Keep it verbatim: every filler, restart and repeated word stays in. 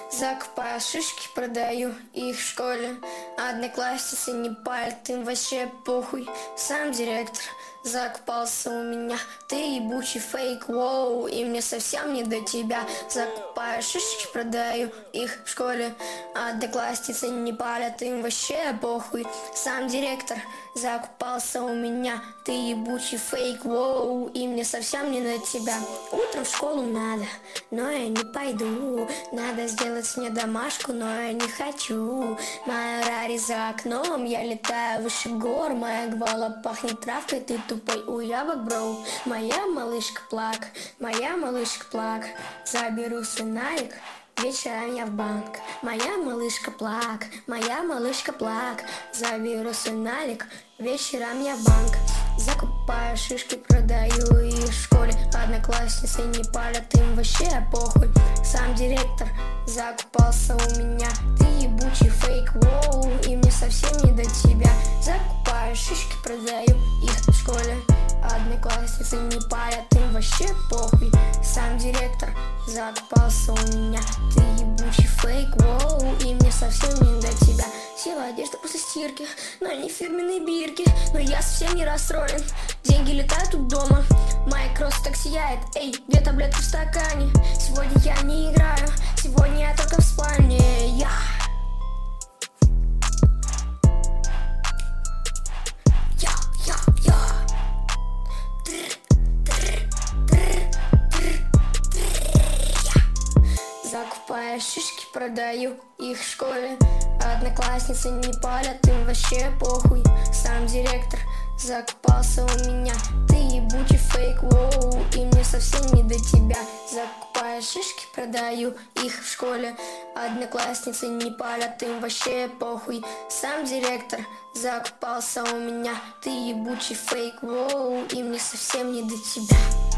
Закупаю шишки, продаю их в школе. Одноклассницы не палят, им вообще похуй. Сам директор закупался у меня. Ты ебучий фейк, воу, и мне совсем не до тебя. Закупаю шишки, продаю их в школе. Одноклассницы не палят, им вообще похуй. Сам директор закупался у меня. Ты ебучий фейк, воу, и мне совсем не до тебя. Утром в школу надо, но я не пойду. Надо сделать мне домашку, но я не хочу. Моя рари за окном, я летаю выше гор. Моя гвала пахнет травкой, ты тупой уябок, броу. Моя малышка плак, моя малышка плак. Заберу сценарик, вечером я в банк. Моя малышка плак, моя малышка плак. Заберу сценарик, вечером я в банк. Закупаю шишки, продаю их в школе. Одноклассницы не палят, им вообще похуй. Сам директор закупался у меня. Ты ебучий фейк, воу, и мне совсем не до тебя. Закупаю шишки, продаю их в школе. Одноклассницы не палят, им вообще похуй. Сам директор закупался у меня. Ты ебучий фейк, воу, и мне совсем не до тебя. Села одежда после стирки, но не фирменные бирки. Но я совсем не расстроен, деньги летают тут дома. Моя кросс так сияет, эй, две таблетки в стакане. Сегодня я не играю, сегодня я только в спальне. Я Я, я, я Закупаю шишки, продаю их в школе. Одноклассницы не палят, им вообще похуй. Сам директор закупался у меня. Ты ебучий фейк, воу, и мне совсем не до тебя. Закупаю шишки, продаю их в школе. Одноклассницы не палят, им вообще похуй. Сам директор закупался у меня. Ты ебучий фейк, воу, и мне совсем не до тебя.